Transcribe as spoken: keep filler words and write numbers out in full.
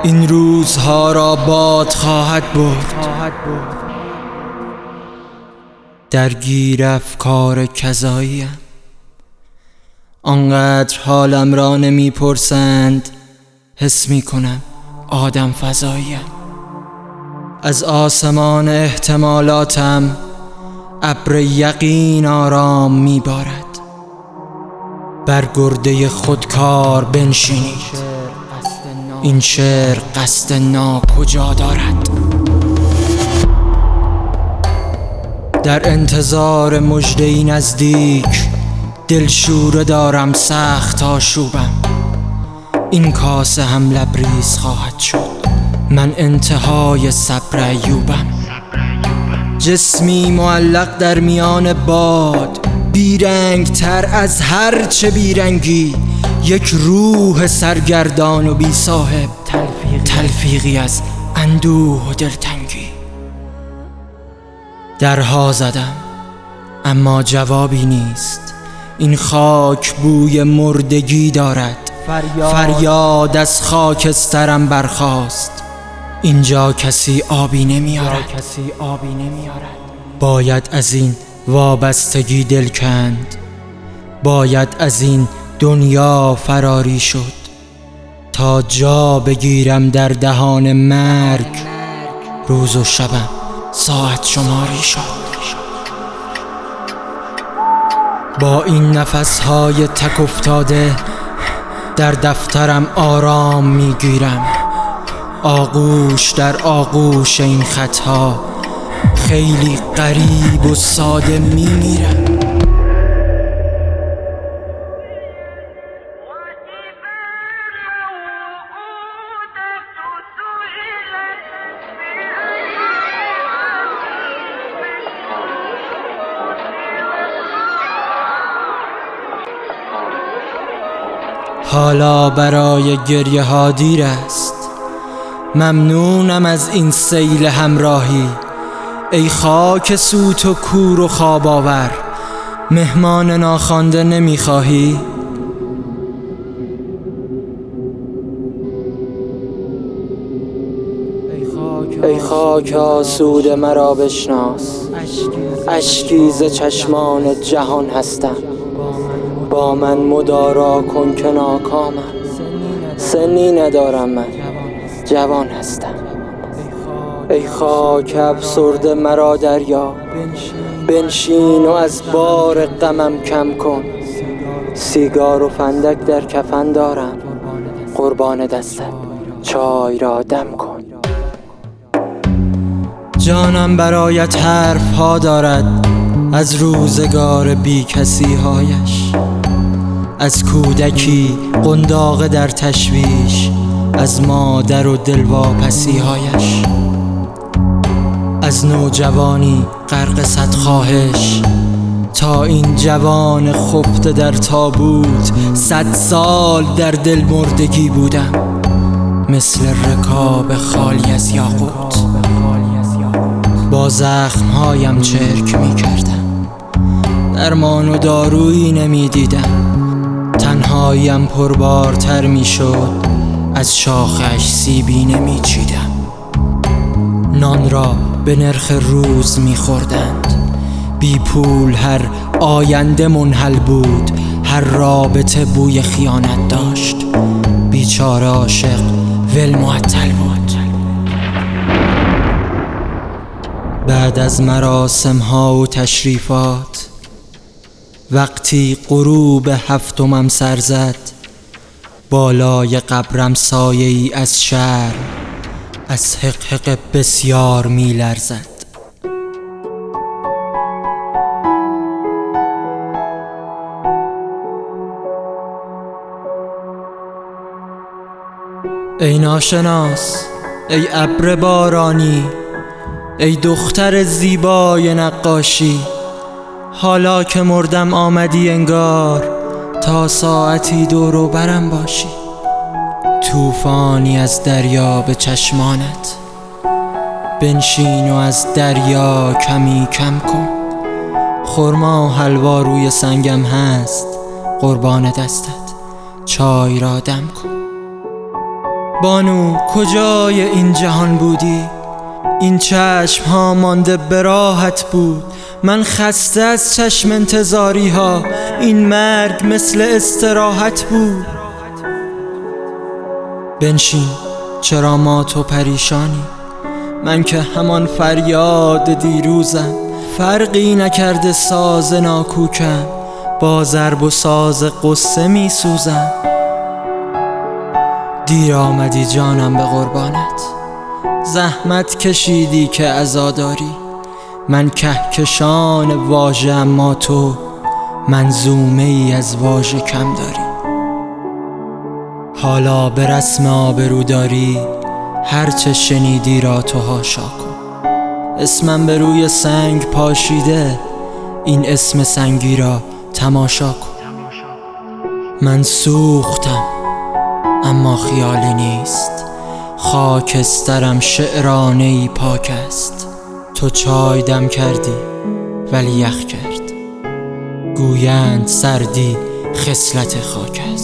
این روزها را باد خواهد برد. درگیر افکار کذاییم، آنقدر حالم را نمی پرسند، حس می کنم آدم فضاییم. از آسمان احتمالاتم ابر یقین آرام می بارد. بر گرده خودکار بنشینید، این شعر قصد ناکجا دارد. در انتظار مژده‌ای نزدیک، دلشوره دارم سخت آشوبم. این کاسه هم لبریز خواهد شد، من انتهای صبر ایوبم. جسمی معلق در میان باد، بیرنگ تر از هر چه بیرنگی، یک روح سرگردان و بی صاحب، تلفیقی از اندوه و دلتنگی. درها زدم اما جوابی نیست، این خاک بوی مردگی دارد. فریاد از خاکسترم برخاست، اینجا کسی آبی نمیارد. باید از این وابستگی دل کند، باید از این دنیا فراری شد، تا جا بگیرم در دهان مرگ. روز و شبم ساعت شماری شد. با این نفسهای تک افتاده در دفترم آرام میگیرم. آغوش در آغوش این خطها خیلی غریب و ساده میمیرم. حالا برای گریه ها دیر است، ممنونم از این سیل همراهی. ای خاک سوت و کور و خواب آور، مهمان ناخوانده نمیخواهی؟ ای خاک آسود مرا بشناس، اشکی ز چشمان جهان هستم. با من مدارا کن که ناکامم، سنی ندارم من، جوان هستم. ای خاک افسرده مرا دریا، بنشین و از بار غمم کم کن. سیگار و فندک در کفن دارم، قربان دستت چای را دم کن. جانم برایت حرف ها دارد از روزگار بی کسی هایش، از کودکی قنداق در تشویش، از مادر و دلواپسی هایش، از نوجوانی غرق صد خواهش، تا این جوان خفته در تابوت. صد سال در دل مردگی بودم، مثل رکاب خالی از یاقوت. با زخمهایم چرک می کردم، درمان و دارویی نمی دیدم. تنهاییم پربارتر می شد، از شاخش سیبی نمی چیدم. نان را به نرخ روز می خوردند، بی پول هر آینده منحل بود. هر رابطه بوی خیانت داشت، بیچاره عاشق ول معطل بود. بعد از مراسم ها و تشریفات، وقتی غروب هفتمم سر زد، بالای قبرم سایه ای از شرم، از حقحق بسیار می لرزد. ای ناشناس، ای ابر بارانی، ای دختر زیبای نقاشی، حالا که مردم آمدی انگار، تا ساعتی دور و برم باشی. طوفانی از دریا به چشمانت، بنشین و از دریا کمی کم کن. خرما و حلوا روی سنگم هست، قربان دستت چای را دم کن. بانو کجای این جهان بودی؟ این چشم ها مانده به راحت بود، من خسته از چشم انتظاری ها، این مرگ مثل استراحت بود. بنشین چرا ما تو پریشانی، من که همان فریاد دیروزم، فرقی نکرده ساز ناکوکم، با ضرب و ساز قصه می سوزم. دیر آمدی جانم به قربانت، زحمت کشیدی که عزاداری، من کهکشان واژه اما تو منظومه ای از واژه کم داری. حالا به رسم آبروداری هرچه شنیدی را تو حاشا کن، اسمم به روی سنگ پاشیده، این اسم سنگی را تماشا کن. من سوختم اما خیالی نیست، خاکسترم شعرانه‌ای پاک است. تو چای دم کردی ولی یخ کرد، گویند سردی خصلت خاک است.